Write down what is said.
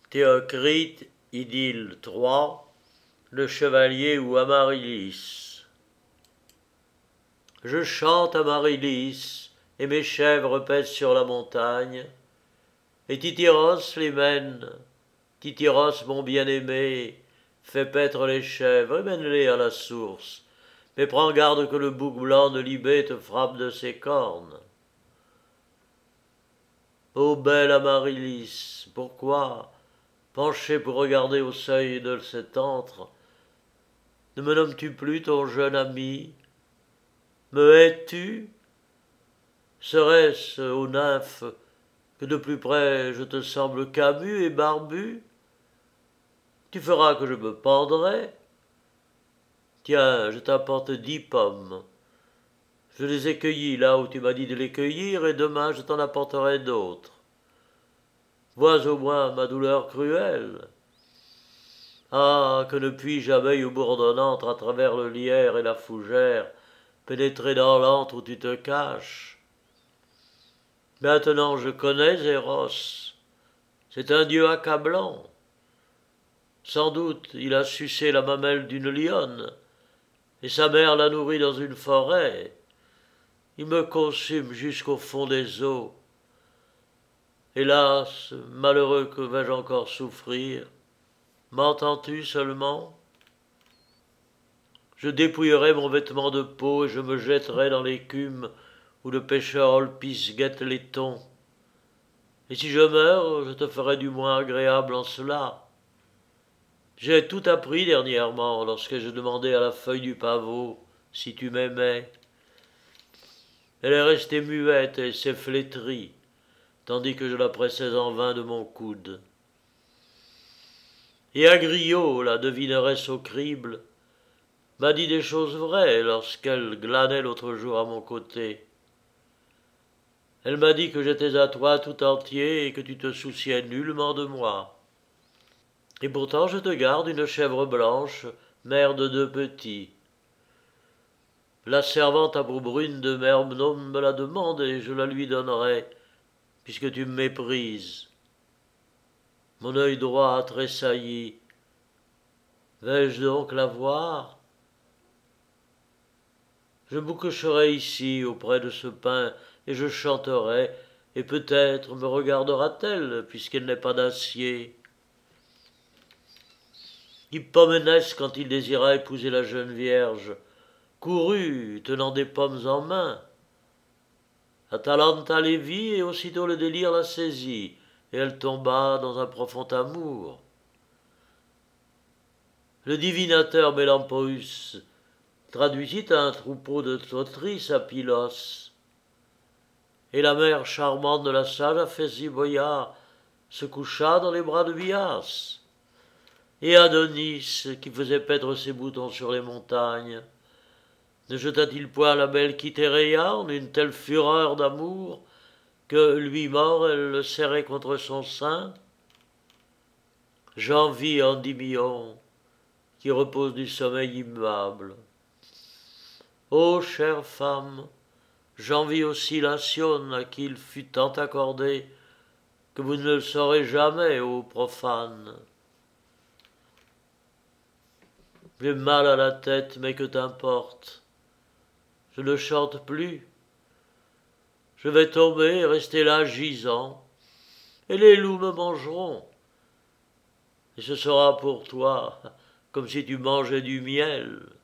Théocrite, Idylle 3, le chevalier ou Amaryllis. Je chante Amaryllis, et mes chèvres pèsent sur la montagne, et Tityros les mène. Tityros, mon bien-aimé, fais paître les chèvres et mène-les à la source, mais prends garde que le bouc blanc de Libé te frappe de ses cornes. Ô belle Amaryllis, pourquoi, penché pour regarder au seuil de cet antre, ne me nommes-tu plus ton jeune ami? Me hais-tu? Serait-ce, ô nymphe, que de plus près je te semble camus et barbu? Tu feras que je me pendrai? Tiens, je t'apporte 10 pommes. Je les ai cueillies là où tu m'as dit de les cueillir, et demain je t'en apporterai d'autres. Vois au moins ma douleur cruelle. Ah, que ne puis-je, abeille bourdonnante à travers le lierre et la fougère, pénétrer dans l'antre où tu te caches? Maintenant je connais Eros. C'est un dieu accablant. Sans doute il a sucé la mamelle d'une lionne, et sa mère l'a nourri dans une forêt. Il me consume jusqu'au fond des eaux. Hélas, malheureux, que vais-je encore souffrir? M'entends-tu seulement? Je dépouillerai mon vêtement de peau et je me jetterai dans l'écume où le pêcheur Olpis guette les thons. Et si je meurs, je te ferai du moins agréable en cela. J'ai tout appris dernièrement lorsque je demandais à la feuille du pavot si tu m'aimais. Elle est restée muette et s'est flétrie, tandis que je la pressais en vain de mon coude. Et Agrio, la devineresse au crible, m'a dit des choses vraies lorsqu'elle glanait l'autre jour à mon côté. Elle m'a dit que j'étais à toi tout entier et que tu te souciais nullement de moi. Et pourtant je te garde une chèvre blanche, mère de 2 petits. La servante à peau brune de Myrmnone me la demande et je la lui donnerai, puisque tu me méprises. Mon œil droit a tressailli. Vais-je donc la voir? Je me coucherai ici auprès de ce pin et je chanterai, et peut-être me regardera-t-elle, puisqu'elle n'est pas d'acier. Hippoménès, quand il désira épouser la jeune vierge, courut, tenant des pommes en main. Atalanta les vit, et aussitôt le délire la saisit, et elle tomba dans un profond amour. Le divinateur Mélampous traduisit un troupeau de totris à Pylos, et la mère charmante de la sage Aphesiboia se coucha dans les bras de Bias. Et Adonis, qui faisait paître ses boutons sur les montagnes, ne jeta-t-il point la belle Kythéréia en une telle fureur d'amour que, lui mort, elle le serrait contre son sein? J'envie Endymion, qui repose du sommeil immuable. Ô chère femme, j'envie aussi Lacyone, à qui il fut tant accordé que vous ne le saurez jamais, ô profane. J'ai mal à la tête, mais que t'importe? Je ne chante plus. Je vais tomber et rester là gisant, et les loups me mangeront. Et ce sera pour toi comme si tu mangeais du miel.